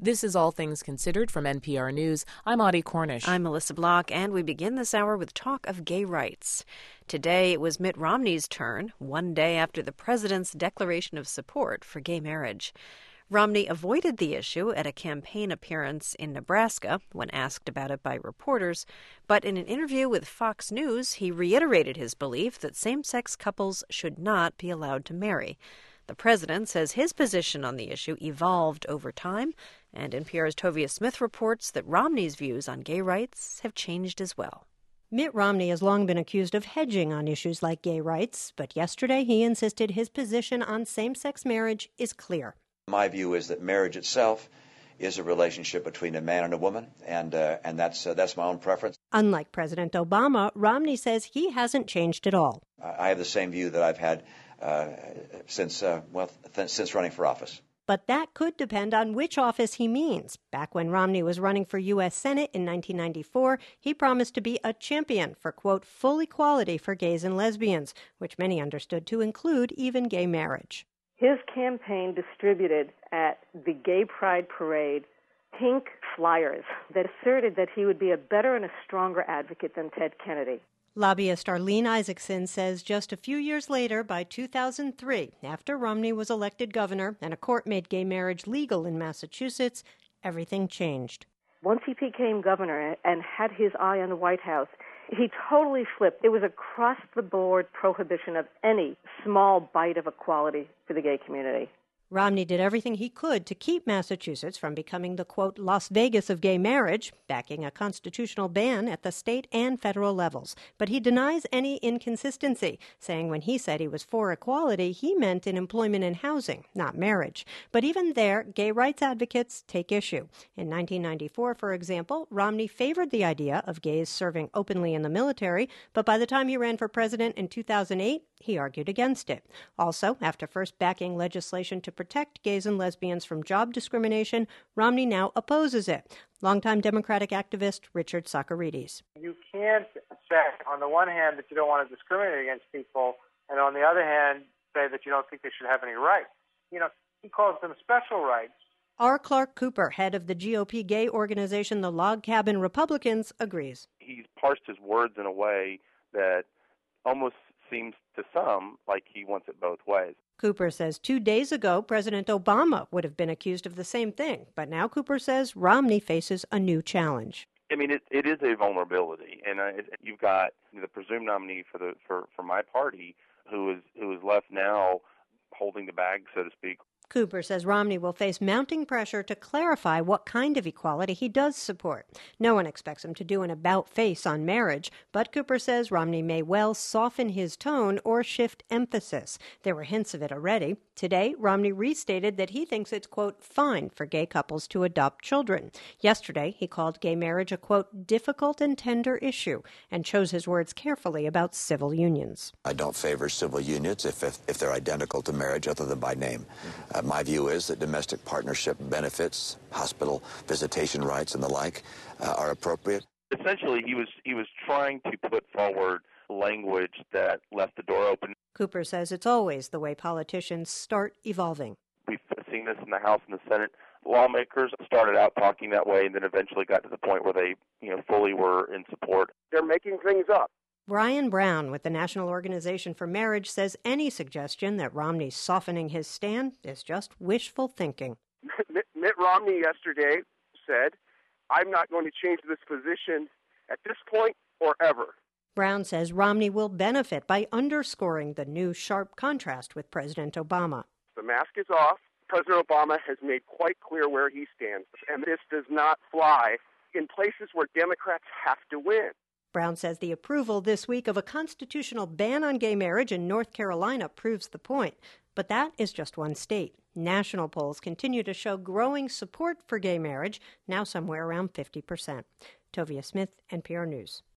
This is All Things Considered from NPR News. I'm Audie Cornish. I'm Melissa Block, and we begin this hour with talk of gay rights. Today, it was Mitt Romney's turn, one day after the president's declaration of support for gay marriage. Romney avoided the issue at a campaign appearance in Nebraska when asked about it by reporters, but in an interview with Fox News, he reiterated his belief that same-sex couples should not be allowed to marry. The president says his position on the issue evolved over time, and NPR's Tovia Smith reports that Romney's views on gay rights have changed as well. Mitt Romney has long been accused of hedging on issues like gay rights, but yesterday he insisted his position on same-sex marriage is clear. My view is that marriage itself is a relationship between a man and a woman, and that's my own preference. Unlike President Obama, Romney says he hasn't changed at all. I have the same view that I've had since running for office. But that could depend on which office he means. Back when Romney was running for U.S. Senate in 1994, he promised to be a champion for, quote, full equality for gays and lesbians, which many understood to include even gay marriage. His campaign distributed at the Gay Pride Parade pink flyers that asserted that he would be a better and a stronger advocate than Ted Kennedy. Lobbyist Arlene Isaacson says just a few years later, by 2003, after Romney was elected governor and a court made gay marriage legal in Massachusetts, everything changed. Once he became governor and had his eye on the White House, he totally flipped. It was across-the-board prohibition of any small bite of equality for the gay community. Romney did everything he could to keep Massachusetts from becoming the, quote, Las Vegas of gay marriage, backing a constitutional ban at the state and federal levels. But he denies any inconsistency, saying when he said he was for equality, he meant in employment and housing, not marriage. But even there, gay rights advocates take issue. In 1994, for example, Romney favored the idea of gays serving openly in the military, but by the time he ran for president in 2008, he argued against it. Also, after first backing legislation to protect gays and lesbians from job discrimination, Romney now opposes it. Longtime Democratic activist Richard Socarides. You can't say, on the one hand, that you don't want to discriminate against people, and on the other hand, say that you don't think they should have any rights. He calls them special rights. R. Clark Cooper, head of the GOP gay organization the Log Cabin Republicans, agrees. He's parsed his words in a way that almost seems to some like he wants it both ways. Cooper says 2 days ago, President Obama would have been accused of the same thing. But now Cooper says Romney faces a new challenge. I mean, it is a vulnerability, and you've got the presumed nominee for my party who is left now holding the bag, so to speak. Cooper says Romney will face mounting pressure to clarify what kind of equality he does support. No one expects him to do an about-face on marriage, but Cooper says Romney may well soften his tone or shift emphasis. There were hints of it already. Today, Romney restated that he thinks it's, quote, fine for gay couples to adopt children. Yesterday, he called gay marriage a, quote, difficult and tender issue, and chose his words carefully about civil unions. I don't favor civil unions if they're identical to marriage other than by name. My view is that domestic partnership benefits, hospital visitation rights and the like are appropriate. Essentially, he was trying to put forward language that left the door open. Cooper says it's always the way politicians start evolving. We've seen this in the House and the Senate. Lawmakers started out talking that way and then eventually got to the point where they fully were in support. They're making things up. Brian Brown with the National Organization for Marriage says any suggestion that Romney's softening his stand is just wishful thinking. Mitt Romney yesterday said, I'm not going to change this position at this point or ever. Brown says Romney will benefit by underscoring the new sharp contrast with President Obama. The mask is off. President Obama has made quite clear where he stands, and this does not fly in places where Democrats have to win. Brown says the approval this week of a constitutional ban on gay marriage in North Carolina proves the point. But that is just one state. National polls continue to show growing support for gay marriage, now somewhere around 50%. Tovia Smith, NPR News.